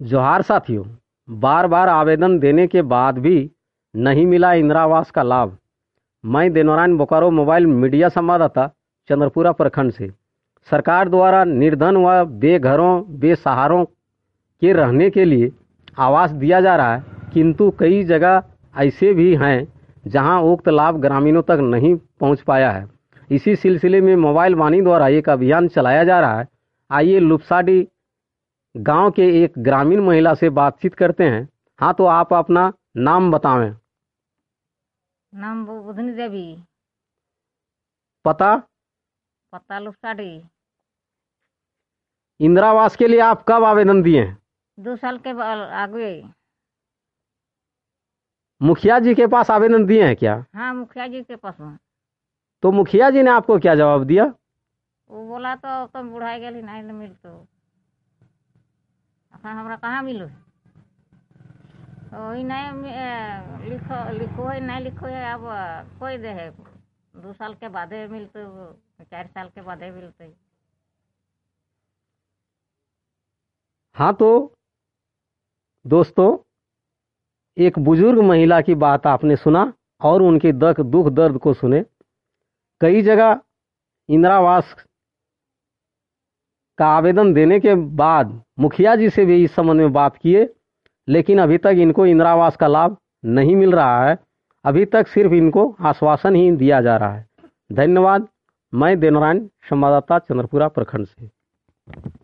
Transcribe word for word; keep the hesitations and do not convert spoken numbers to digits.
जोहार साथियों, बार बार आवेदन देने के बाद भी नहीं मिला इंदिरा आवास का लाभ। मैं देवनारायण बोकारो मोबाइल मीडिया संवाददाता चंद्रपुरा प्रखंड से। सरकार द्वारा निर्धन व बेघरों बेसहारों के रहने के लिए आवास दिया जा रहा है, किंतु कई जगह ऐसे भी हैं जहां उक्त लाभ ग्रामीणों तक नहीं पहुंच पाया है। इसी सिलसिले में मोबाइल वाणी द्वारा एक अभियान चलाया जा रहा है। आइए लुप्साडी गांव के एक ग्रामीण महिला से बातचीत करते हैं। हाँ, तो आप अपना नाम बतावें। नाम बु- बुधनी देवी। पता? पता लुप्साडी। इंदिरा आवास के लिए आप कब आवेदन दिए हैं? दो साल के बा- आगे। मुखिया जी के पास आवेदन दिए हैं क्या? हाँ, मुखिया जी के पास में। तो मुखिया जी ने आपको क्या जवाब दिया? वो बोला तो तुम बुढ़ाई गली नहीं न मिल तो अखन हमरा कहाँ मिलो। वही नहीं मि- अ, लिखो लिखो है नहीं लिखो है। अब अ, कोई दे है दो साल के बाद मिलते, चार साल के बाद मिलते। हाँ, तो दोस्तों, एक बुजुर्ग महिला की बात आपने सुना और उनके दख दुख दर्द को सुने। कई जगह इंदिरा आवास का आवेदन देने के बाद मुखिया जी से भी इस संबंध में बात किए, लेकिन अभी तक इनको इंदिरा आवास का लाभ नहीं मिल रहा है। अभी तक सिर्फ इनको आश्वासन ही दिया जा रहा है। धन्यवाद। मैं देवनारायण संवाददाता चंद्रपुरा प्रखंड से।